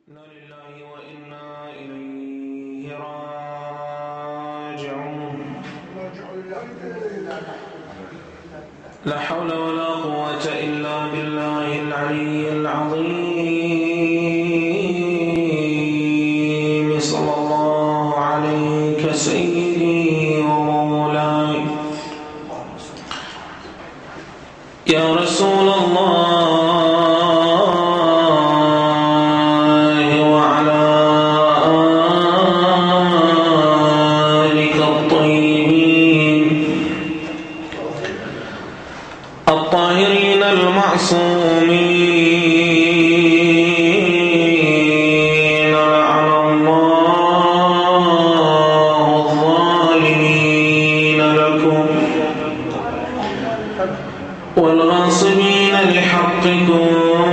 إنا لله وإنا إليه راجعون. لا حول ولا قوة إلا بالله العلي العظيم. صلى الله عليك سيدي ومولاي يا رسول الله الطاهرين المعصومين. لعن الله الظالمين لكم والغاصبين لحقكم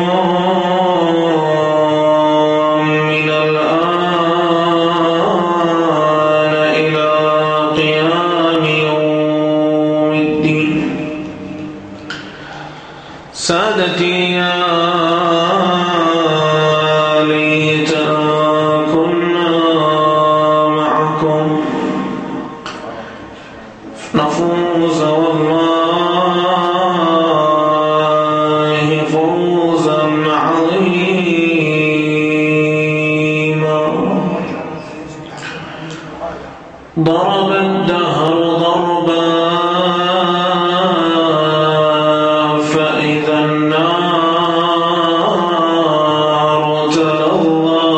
من الآن إلى قيام يوم الدين. سادتي يا ليتنا كنا معكم نفوز والله فوزا عظيما. ضرب الدهر ضربا فإذا النار تلظى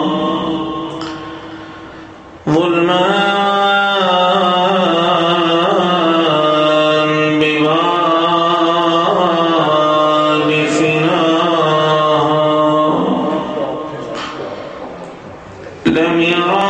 ظلما بباب فناها. لم يرى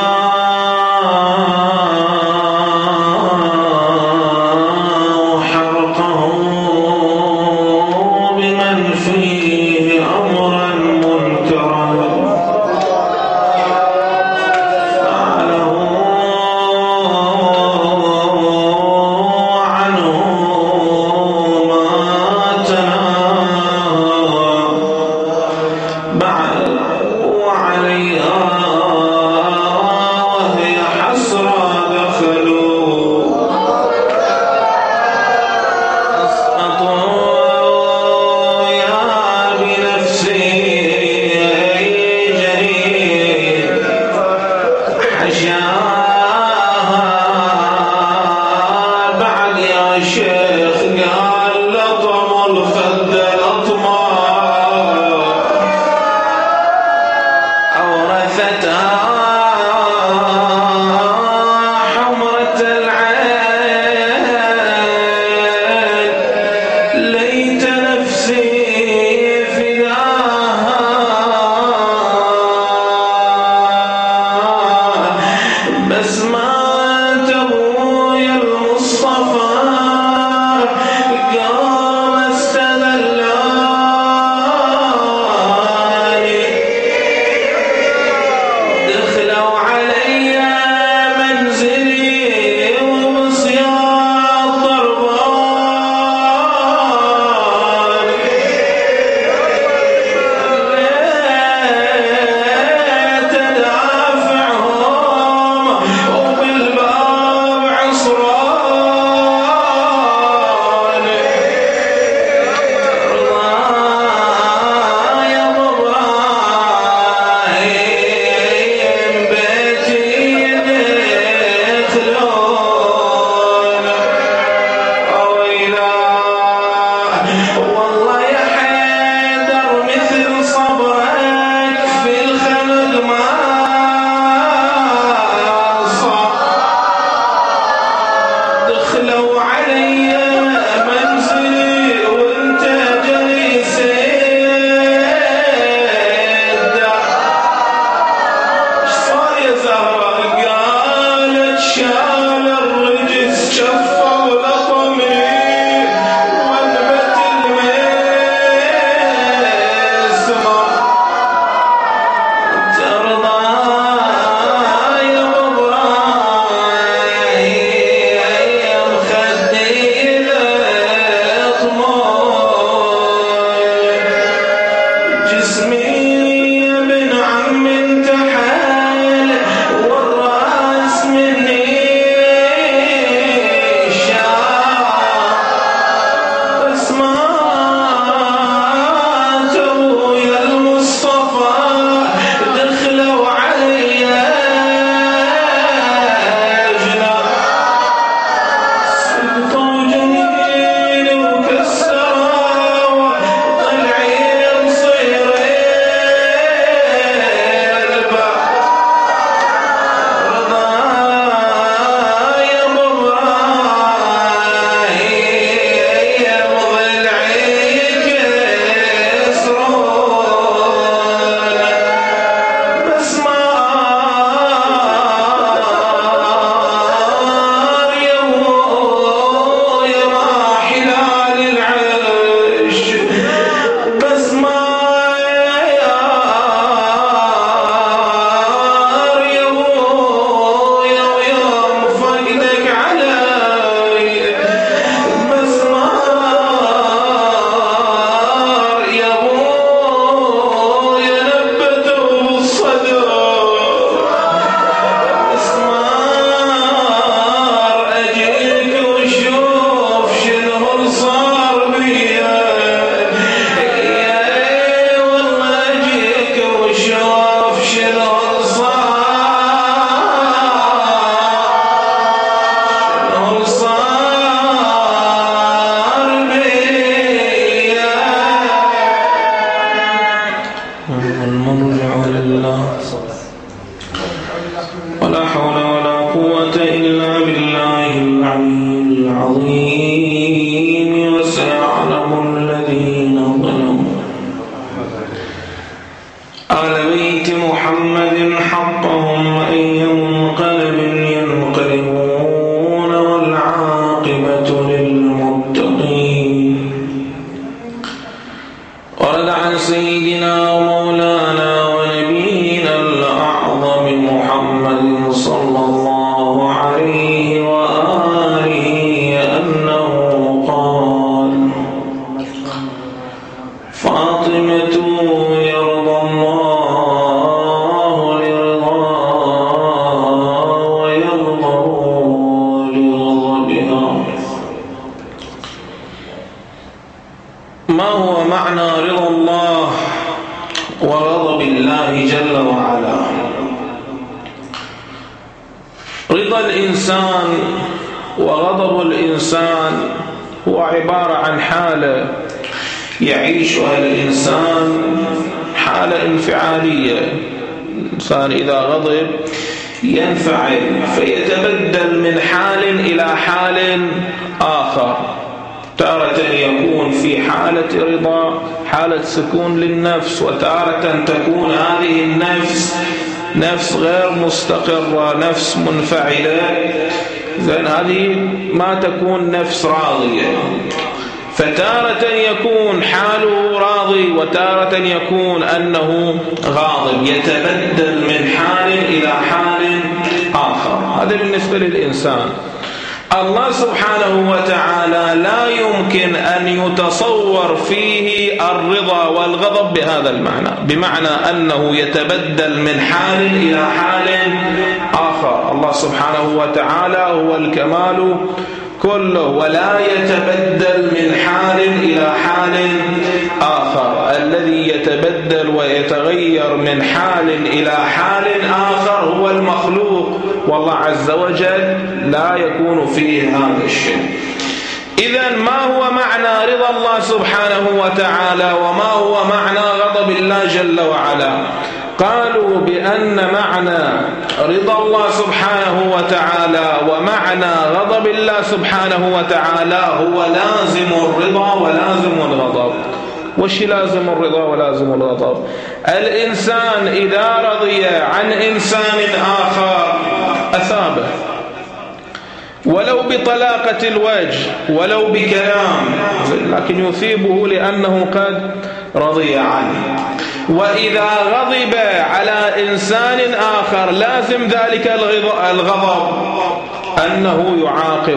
نستمع لله ولا حول ولا قوة إلا بالله العلي العظيم وسيعلم الذين ظلموا آل بيت محمد حقهم أي منقلب ينقلبون والعاقبة للمتقين. ورد عن سيدنا ومولانا ونبينا الأعظم محمد صلى الله عليه وآله أنه قال: فاطمة يرضى الله لرضاها ويغضب لغضبها. ما هو معنى رضا الله وغضب الله جل وعلا؟ رضا الإنسان وغضب الإنسان هو عبارة عن حالة يعيشها الإنسان، حالة انفعالية. الإنسان إذا غضب ينفعل فيتبدل من حال إلى حال آخر. تارة يكون في حالة رضا، حالة سكون للنفس، وتارة تكون هذه النفس نفس غير مستقرة، نفس منفعلة. هذه ما تكون نفس راضية. فتارة يكون حاله راضي وتارة يكون أنه غاضب، يتبدل من حال إلى حال آخر. هذا بالنسبة للإنسان. الله سبحانه وتعالى لا يمكن أن يتصور فيه الرضا والغضب بهذا المعنى، بمعنى أنه يتبدل من حال إلى حال آخر. الله سبحانه وتعالى هو الكمال كله، ولا يتبدل من حال إلى حال آخر. الذي يتبدل ويتغير من حال إلى حال آخر هو المخلوق، والله عز وجل لا يكون فيه هذا الشيء. إذن ما هو معنى رضا الله سبحانه وتعالى وما هو معنى غضب الله جل وعلا؟ قالوا بأن معنى رضا الله سبحانه وتعالى ومعنى غضب الله سبحانه وتعالى هو لازم الرضا ولازم الغضب. وش لازم الرضا ولازم الغضب؟ الإنسان إذا رضي عن إنسان آخر أثابه، ولو بطلاقة الوجه ولو بكلام، لكن يثيبه لأنه قد رضي عنه. وإذا غضب على إنسان آخر لازم ذلك الغضب أنه يعاقب.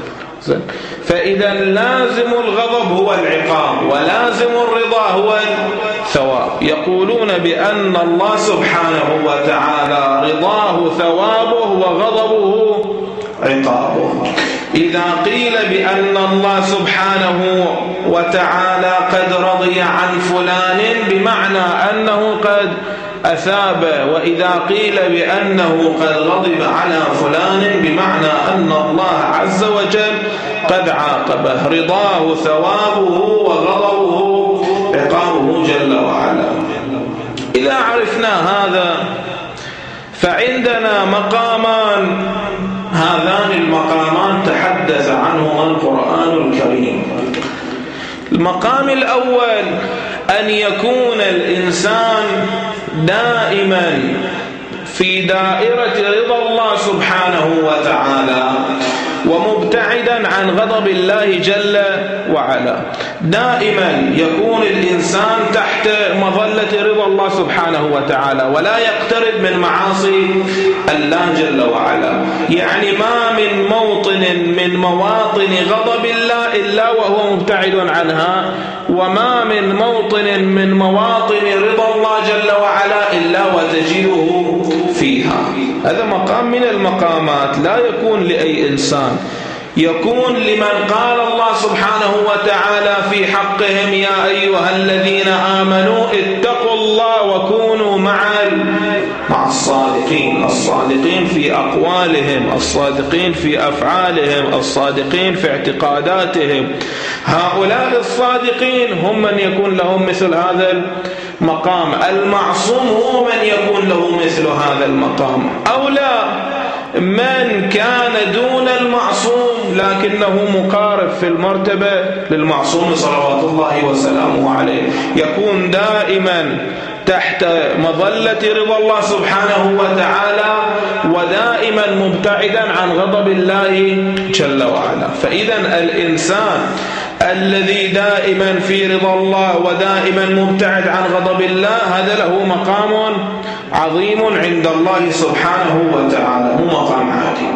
فإذا لازم الغضب هو العقاب ولازم الرضا هو الثواب. يقولون بأن الله سبحانه وتعالى رضاه ثوابه وغضبه عقابه. إذا قيل بأن الله سبحانه وتعالى قد رضي عن فلان بمعنى أنه قد أثاب، وإذا قيل بأنه قد غضب على فلان بمعنى أن الله عز وجل قد عاقبه. رضاه ثوابه وغضبه عقابه جل وعلا. إذا عرفنا هذا فعندنا مقامان، هذان المقامان تحدث عنهما القرآن الكريم. المقام الأول أن يكون الإنسان دائما في دائرة رضا الله سبحانه وتعالى ومبتعدا عن غضب الله جل وعلا. دائما يكون الإنسان تحت مظلة رضا الله سبحانه وتعالى ولا يقترب من معاصي الله جل وعلا. يعني ما من موطن من مواطن غضب الله إلا وهو مبتعد عنها، وما من موطن من مواطن رضا الله جل وعلا إلا وتجده فيها. هذا مقام من المقامات لا يكون لأي إنسان، يكون لمن قال الله سبحانه وتعالى في حقهم: يا أيها الذين آمنوا اتقوا الله وكونوا مع الصادقين. الصادقين في أقوالهم، الصادقين في أفعالهم، الصادقين في اعتقاداتهم. هؤلاء الصادقين هم من يكون لهم مثل هذا المقام. المعصوم هو من يكون له مثل هذا المقام، أو لا من كان دون المعصوم لكنه مقارب في المرتبة للمعصوم صلوات الله وسلامه عليه، يكون دائما تحت مظلة رضا الله سبحانه وتعالى ودائما مبتعدا عن غضب الله جل وعلا. فإذا الإنسان الذي دائما في رضا الله ودائما مبتعد عن غضب الله هذا له مقام عظيم عند الله سبحانه وتعالى، مو مقام عادي.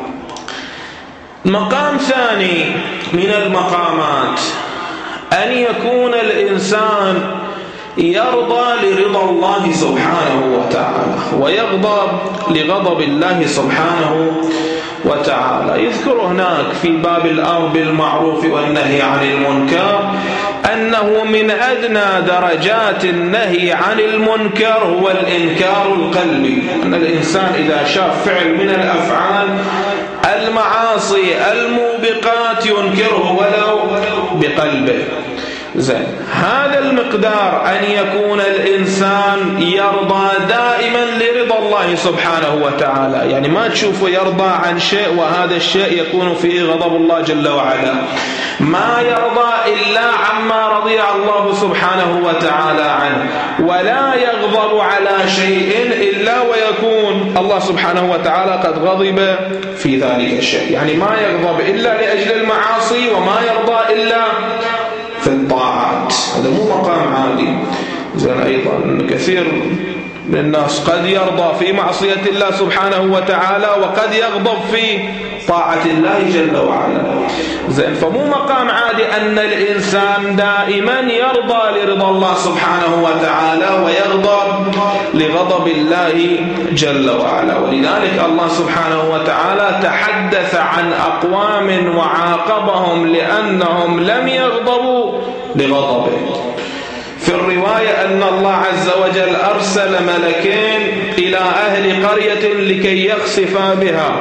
مقام ثاني من المقامات أن يكون الإنسان يرضى لرضا الله سبحانه وتعالى ويغضب لغضب الله سبحانه وتعالى. يذكر هناك في باب الأمر بالمعروف والنهي عن المنكر أنه من أدنى درجات النهي عن المنكر هو الإنكار القلبي، أن الإنسان إذا شاف فعل من الأفعال المعاصي الموبقات ينكره ولو بقلبه. زين، هذا المقدار أن يكون الإنسان يرضى دائما لرضا الله سبحانه وتعالى، يعني ما تشوفه يرضى عن شيء وهذا الشيء يكون فيه غضب الله جل وعلا، ما يرضى إلا عما رضي الله سبحانه وتعالى عنه، ولا يغضب على شيء إلا ويكون الله سبحانه وتعالى قد غضب في ذلك الشيء، يعني ما يغضب إلا لأجل المعاصي وما يرضى إلا في الطاعات. هذا مو مقام عادي. زين، أيضا كثير من الناس قد يرضى في معصية الله سبحانه وتعالى وقد يغضب في طاعة الله جل وعلا. زين، فمو مقام عادي أن الإنسان دائما يرضى لرضا الله سبحانه وتعالى ويغضب لغضب الله جل وعلا. ولذلك الله سبحانه وتعالى تحدث عن أقوام وعاقبهم لأنهم لم يغضبوا لغضبه. في الرواية أن الله عز وجل أرسل ملكين إلى أهل قرية لكي يخسفا بها.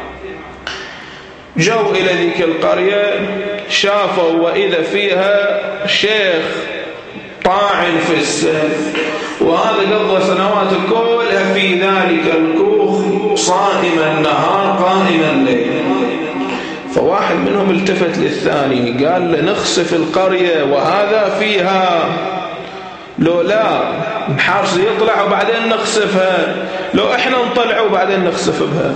جو إلى ذيك القرية شافوا وإذا فيها شيخ طاعن في السن، وهذا قضى سنوات كلها في ذلك الكوخ صائما النهار قائما الليل. فواحد منهم التفت للثاني قال له نخسف القرية وهذا فيها، لو لا الحارس يطلع وبعدين نخسفها، لو احنا نطلع وبعدين نخسف بها.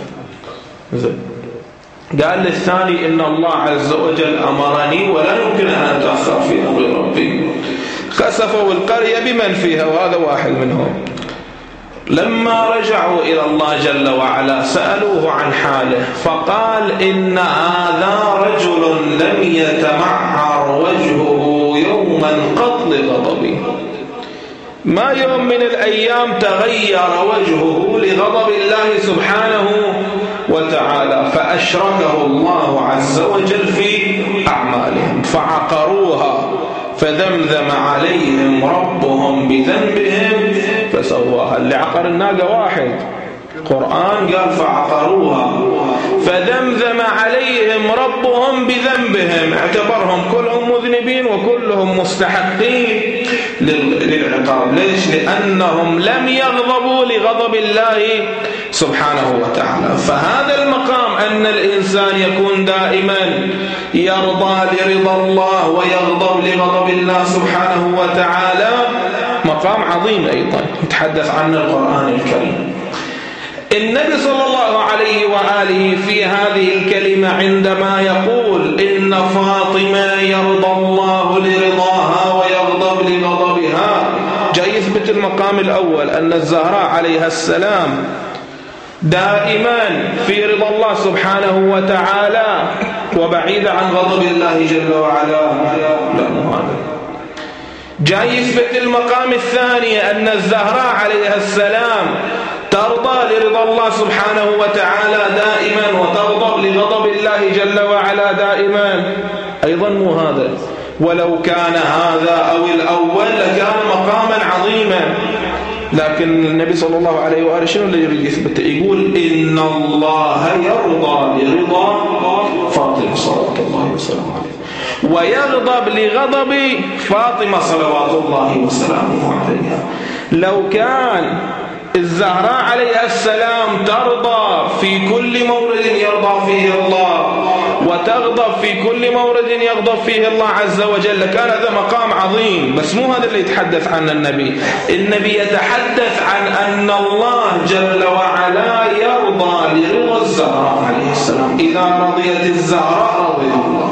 قال للثاني إن الله عز وجل أمرني ولا يمكن أن أتأخر في أمر ربي. خسفوا القرية بمن فيها وهذا واحد منهم. لما رجعوا إلى الله جل وعلا سألوه عن حاله فقال إن هذا رجل لم يتمعر وجهه يوما قط لغضبه، ما يوم من الأيام تغير وجهه لغضب الله سبحانه وتعالى، فأشركه الله عز وجل في أعمالهم فعقروها فذمذم عليهم ربهم بذنبهم فسواها. اللي عقر الناقة واحد، القرآن قال فعقروها فذمذم عليهم ربهم بذنبهم، اعتبرهم كلهم مذنبين وكلهم مستحقين للعقاب. ليش؟ لأنهم لم يغضبوا لغضب الله سبحانه وتعالى. فهذا المقام أن الإنسان يكون دائما يرضى لرضا الله ويغضب لغضب الله سبحانه وتعالى مقام عظيم أيضا يتحدث عنه القرآن الكريم. النبي صلى الله عليه وآله في هذه الكلمة عندما يقول إن فاطمة يرضى الله لرضاها ويغضب لغضبها، جاي يثبت المقام الأول أن الزهراء عليها السلام دائما في رضا الله سبحانه وتعالى وبعيد عن غضب الله جل وعلا. لا مو هذا. جاي يثبت المقام الثاني أن الزهراء عليها السلام ترضى لرضا الله سبحانه وتعالى دائما وتغضب لغضب الله جل وعلا دائما، أيضا مو هذا. ولو كان هذا أو الأول لكان مقاما عظيما. لكن النبي صلى الله عليه وآله شنو اللي يريد يثبت؟ يقول إن الله يرضى لرضا فاطمة صلوات الله وسلامه عليه، ويغضب لغضب فاطمة صلوات الله وسلامه عليها. لو كان الزهراء عليها السلام ترضى في كل مورد يرضى فيه الله، وتغضب في كل مورد يغضب فيه الله عز وجل، لكان هذا مقام عظيم. بس مو هذا اللي يتحدث عنه النبي. النبي يتحدث عن أن الله جل وعلا يرضى لرضا الزهراء عليه السلام. إذا رضيت الزهراء رضي الله،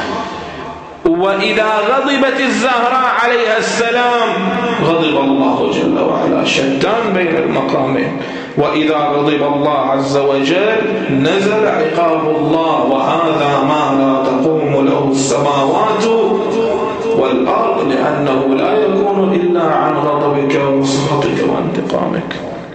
وإذا غضبت الزهراء عليها السلام غضب الله جل وعلا. شتان بين المقامين. وإذا غضب الله عز وجل نزل عقاب الله، وهذا ما لا تقوم له السماوات والأرض، لأنه لا يكون إلا عن غضبك وسخطك وانتقامك.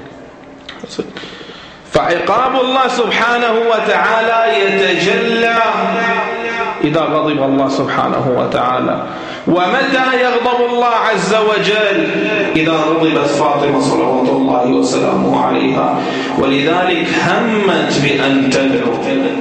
فعقاب الله سبحانه وتعالى يتجلى إذا غضب الله سبحانه وتعالى. ومتى يغضب الله عز وجل؟ إذا غضبت فاطمة صلوات الله وسلامه عليها. ولذلك همت بأن تدعو،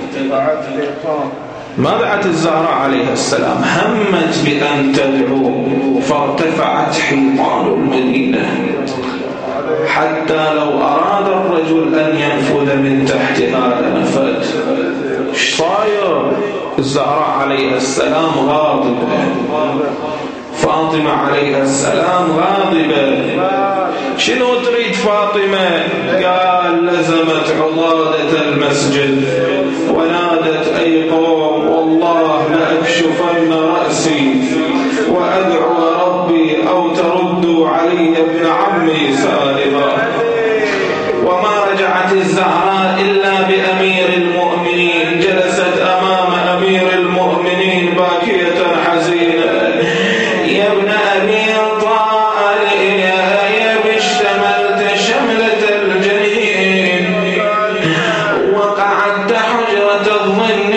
ما دعت الزهراء عليها السلام، همت بأن تدعو، فارتفعت حيطان المدينة حتى لو أراد الرجل أن ينفذ من تحتها لنفذ. ايش صاير؟ الزهراء عليها السلام غاضبة، فاطمة عليها السلام غاضبة. شنو تريد فاطمة؟ قال لزمت عضادة المسجد ونادت أي قوم والله لأكشفن رأسي وأدعو ربي أو تردوا علي ابن عمي سالما. وما رجعت الزهراء إلا بأمير المؤمنين، جلست أمام أمير المؤمنين باكية حزينة. يا ابن أبي طالب اشتملت شملة الجنين، وقعدت حجرة الظن،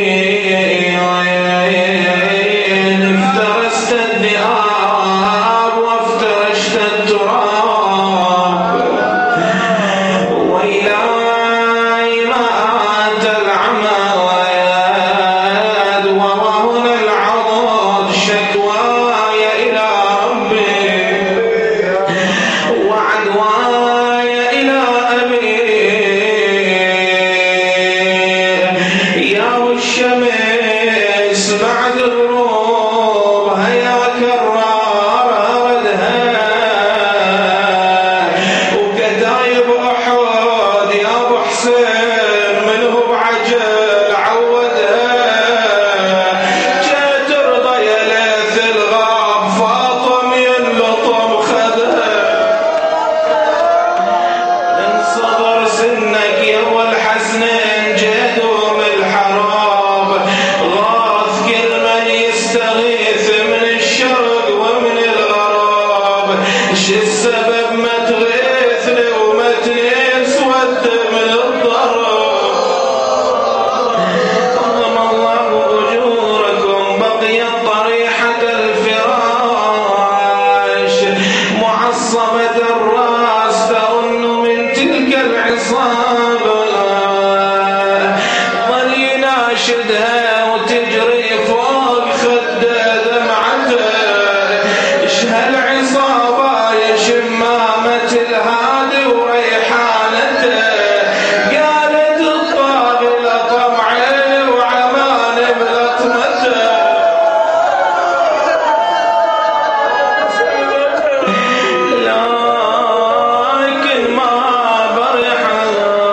افترست الذئاب وافترشت التراب، وإلهي ما أنت العماد ووهن العضد، شكواي إلى ربي وعدواي إلى أبي. يا الشمس بعد الغروب هيا كرار ردها، وكتايب أحد يا أبو حسين منه بعجل عودها. جيت ترضى يا ليث الغاب فاطم ينلطم خدها، من صبر سنك يا ابو الحسنين جدوم الحراب، غاث كل من يستغيث من الشرق ومن الغرب. ش السبب ما تغيثني وما تنسود من الضرب. ضم الله أجوركم، بقيت طريحة الفراش معصبة الراس تأن من تلك العصابة. ظل يناشدها وتجري فوق خده دمعته، ايش هالعصابة يا شمامة الهادي وريحانته. قالت الطاغي لطمعي وعمان بلطمته. لكن ما برحت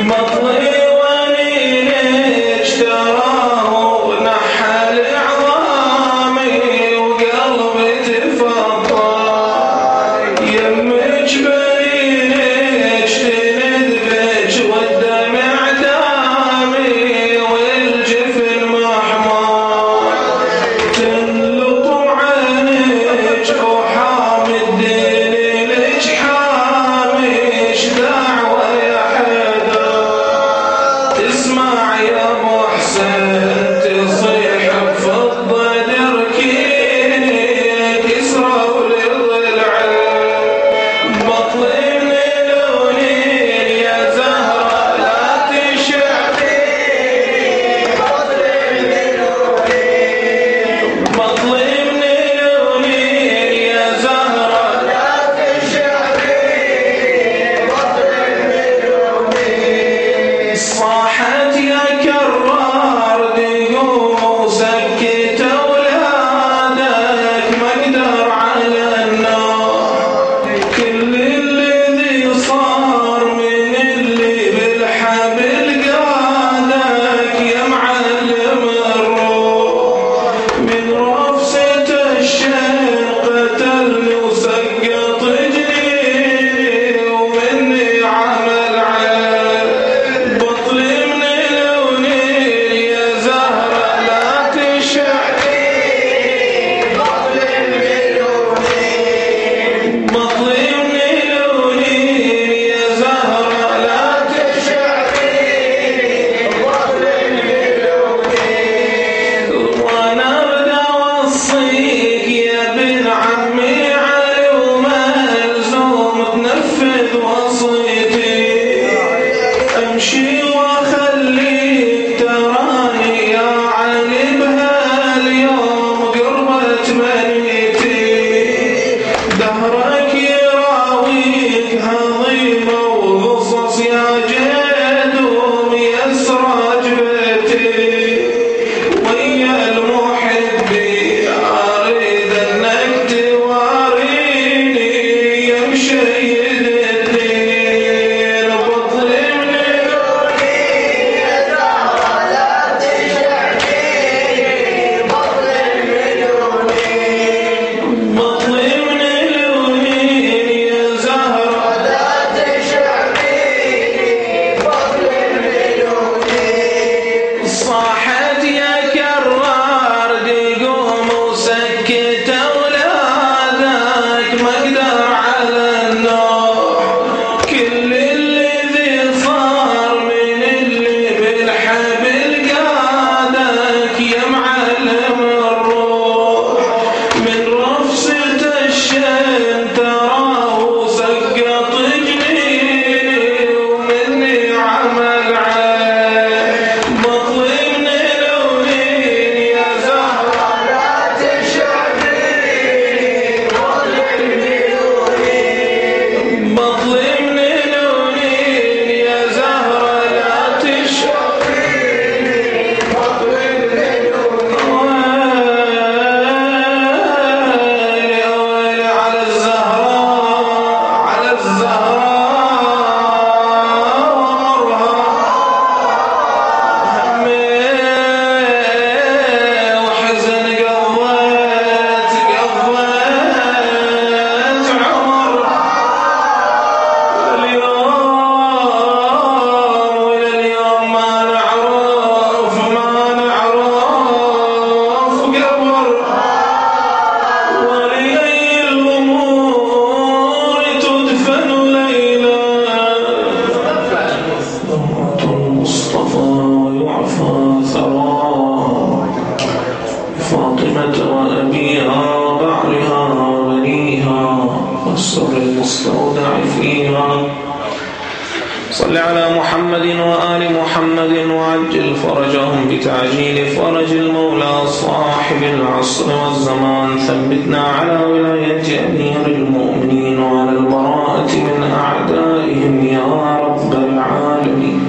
صل على محمد وآل محمد وعجل فرجهم بتعجيل فرج المولى صاحب العصر والزمان. ثبتنا على ولاية أمير المؤمنين وعلى البراءة من أعدائهم يا رب العالمين.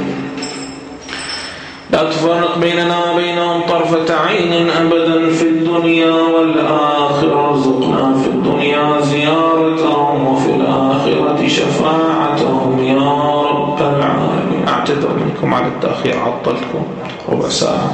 لا تفرق بيننا وبينهم طرفة عين أبدا في الدنيا والآخرة. ارزقنا في الدنيا زيارتهم وفي الآخرة شفاعتهم يا رب العالمين. أعتذر منكم على التأخير، عطلتكم ربع ساعة.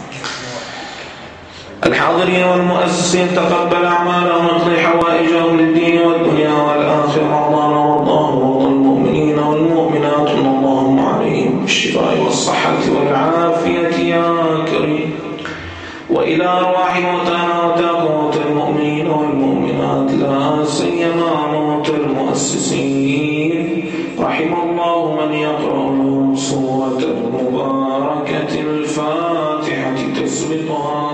الحاضرين والمؤسسين تقبل أعمالهم واقض حوائجهم للدين والدنيا والآخرة، رمضان ورضاه ورضى المؤمنين والمؤمنات، اللهم عليهم بالشفاء والصحة والعافية يا كريم. وإلى أرواح موتانا وتاقوت المؤمنين والمؤمنات، لا سيما موت المؤسسين، رحم الله من يقرأ لهم سورة المباركة الفاتحة تسبقها